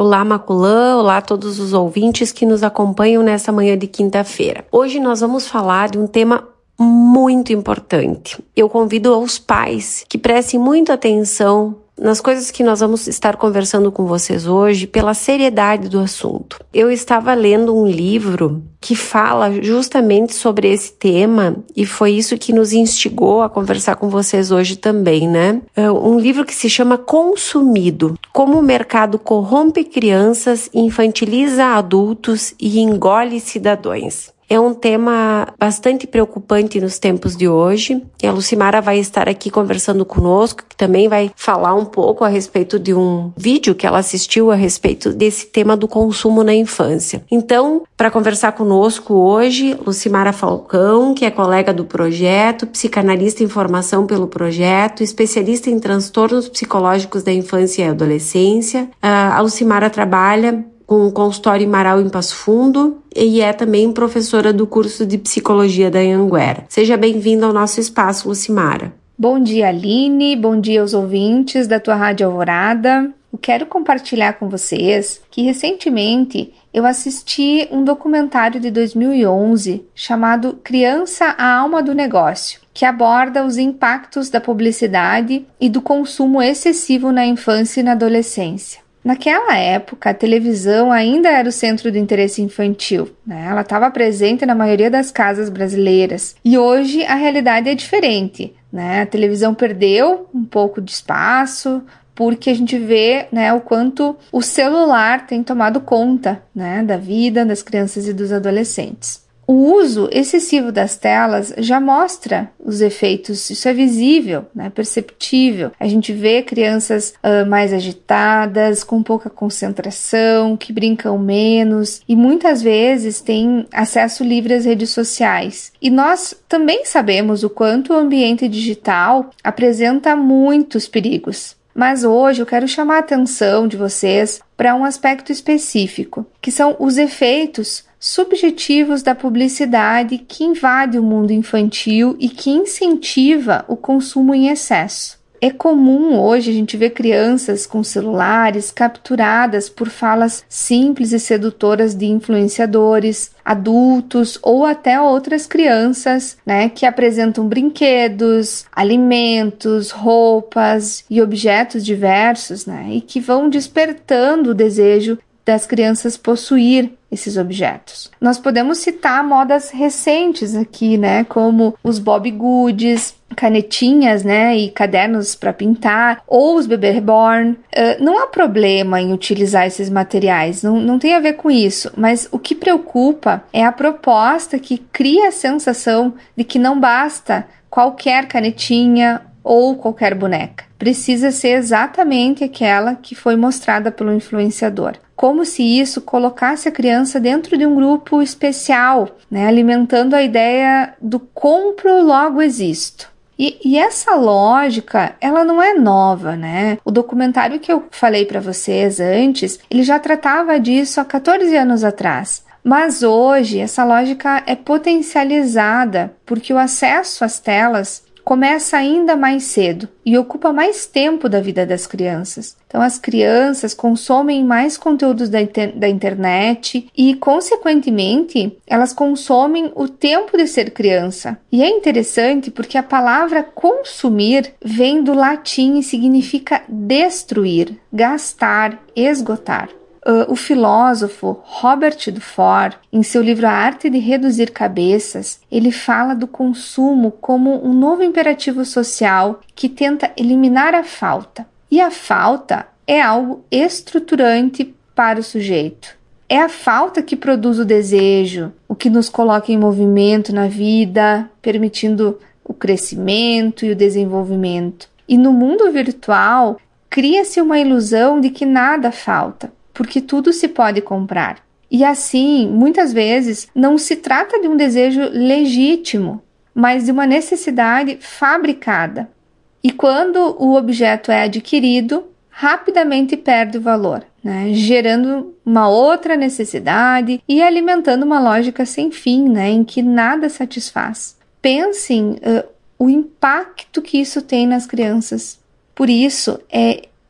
Olá, Maculã, olá a todos os ouvintes que nos acompanham nessa manhã de quinta-feira. Hoje nós vamos falar de um tema muito importante. Eu convido os pais que prestem muita atenção nas coisas que nós vamos estar conversando com vocês hoje, pela seriedade do assunto. Eu estava lendo um livro que fala justamente sobre esse tema e foi isso que nos instigou a conversar com vocês hoje também, né? Um livro que se chama Consumido: Como o mercado corrompe crianças, infantiliza adultos e engole cidadãos. É um tema bastante preocupante nos tempos de hoje. E a Lucimara vai estar aqui conversando conosco, que também vai falar um pouco a respeito de um vídeo que ela assistiu a respeito desse tema do consumo na infância. Então, para conversar conosco hoje, Lucimara Falcão, que é colega do projeto, psicanalista em formação pelo projeto, especialista em transtornos psicológicos da infância e adolescência. A Lucimara trabalha com o consultório Marau em Passo Fundo e é também professora do curso de Psicologia da Anhanguera. Seja bem-vinda ao nosso espaço, Lucimara. Bom dia, Aline. Bom dia aos ouvintes da tua Rádio Alvorada. Eu quero compartilhar com vocês que recentemente eu assisti um documentário de 2011 chamado Criança, a Alma do Negócio, que aborda os impactos da publicidade e do consumo excessivo na infância e na adolescência. Naquela época, a televisão ainda era o centro do interesse infantil, né? Ela estava presente na maioria das casas brasileiras. E hoje a realidade é diferente, né? A televisão perdeu um pouco de espaço, porque a gente vê, né, o quanto o celular tem tomado conta, né, da vida das crianças e dos adolescentes. O uso excessivo das telas já mostra os efeitos, isso é visível, né, perceptível. A gente vê crianças mais agitadas, com pouca concentração, que brincam menos e muitas vezes têm acesso livre às redes sociais. E nós também sabemos o quanto o ambiente digital apresenta muitos perigos. Mas hoje eu quero chamar a atenção de vocês para um aspecto específico, que são os efeitos subjetivos da publicidade que invade o mundo infantil e que incentiva o consumo em excesso. É comum hoje a gente ver crianças com celulares capturadas por falas simples e sedutoras de influenciadores, adultos ou até outras crianças, né, que apresentam brinquedos, alimentos, roupas e objetos diversos, né, e que vão despertando o desejo das crianças possuir esses objetos. Nós podemos citar modas recentes aqui, né, como os Bob Goods, canetinhas, né, e cadernos para pintar, ou os bebê reborn. Não há problema em utilizar esses materiais, não tem a ver com isso, mas o que preocupa é a proposta que cria a sensação de que não basta qualquer canetinha ou qualquer boneca. Precisa ser exatamente aquela que foi mostrada pelo influenciador. Como se isso colocasse a criança dentro de um grupo especial, né, alimentando a ideia do compro, logo existo. E essa lógica, ela não é nova, né? O documentário que eu falei para vocês antes, ele já tratava disso há 14 anos atrás. Mas hoje, essa lógica é potencializada porque o acesso às telas começa ainda mais cedo e ocupa mais tempo da vida das crianças. Então, as crianças consomem mais conteúdos da internet e, consequentemente, elas consomem o tempo de ser criança. E é interessante porque a palavra consumir vem do latim e significa destruir, gastar, esgotar. O filósofo Robert Dufour, em seu livro A Arte de Reduzir Cabeças, ele fala do consumo como um novo imperativo social que tenta eliminar a falta. E a falta é algo estruturante para o sujeito. É a falta que produz o desejo, o que nos coloca em movimento na vida, permitindo o crescimento e o desenvolvimento. E no mundo virtual, cria-se uma ilusão de que nada falta, porque tudo se pode comprar. E assim, muitas vezes, não se trata de um desejo legítimo, mas de uma necessidade fabricada. E quando o objeto é adquirido, rapidamente perde o valor, né? Gerando uma outra necessidade e alimentando uma lógica sem fim, né? Em que nada satisfaz. Pensem o impacto que isso tem nas crianças. Por isso, é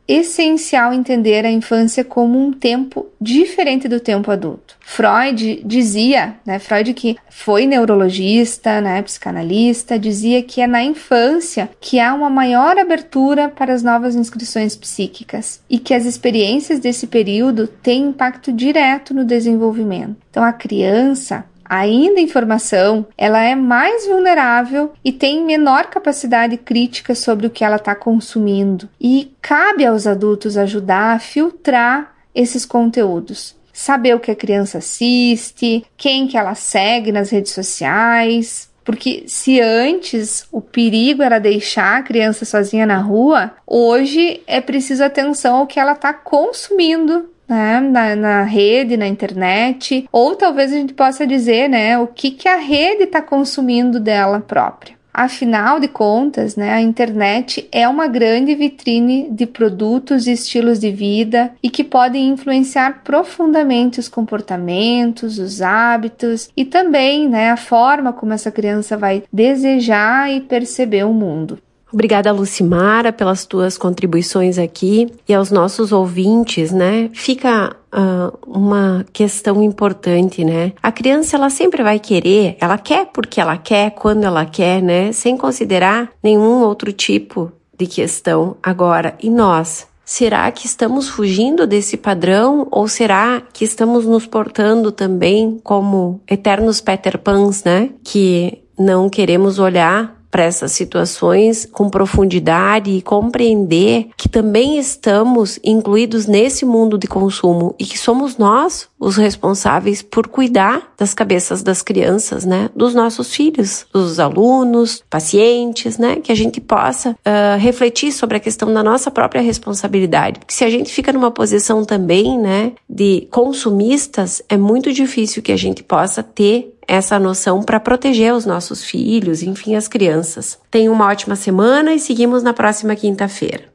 essencial entender a infância como um tempo diferente do tempo adulto. Freud dizia, Freud que foi neurologista, psicanalista, dizia que é na infância que há uma maior abertura para as novas inscrições psíquicas e que as experiências desse período têm impacto direto no desenvolvimento. Então a criança, ainda em formação, ela é mais vulnerável e tem menor capacidade crítica sobre o que ela está consumindo. E cabe aos adultos ajudar a filtrar esses conteúdos. Saber o que a criança assiste, quem que ela segue nas redes sociais. Porque se antes o perigo era deixar a criança sozinha na rua, hoje é preciso atenção ao que ela está consumindo na rede, na internet, ou talvez a gente possa dizer, o que a rede está consumindo dela própria. Afinal de contas, a internet é uma grande vitrine de produtos e estilos de vida e que podem influenciar profundamente os comportamentos, os hábitos e também, a forma como essa criança vai desejar e perceber o mundo. Obrigada, Lucimara, pelas tuas contribuições aqui e aos nossos ouvintes, Fica uma questão importante, A criança, ela sempre vai querer, ela quer porque ela quer, quando ela quer, Sem considerar nenhum outro tipo de questão. Agora, e nós? Será que estamos fugindo desse padrão ou será que estamos nos portando também como eternos Peter Pans, Que não queremos olhar para essas situações com profundidade e compreender que também estamos incluídos nesse mundo de consumo e que somos nós os responsáveis por cuidar das cabeças das crianças, dos nossos filhos, dos alunos, pacientes, que a gente possa refletir sobre a questão da nossa própria responsabilidade. Porque se a gente fica numa posição também, de consumistas, é muito difícil que a gente possa ter essa noção para proteger os nossos filhos, enfim, as crianças. Tenha uma ótima semana e seguimos na próxima quinta-feira.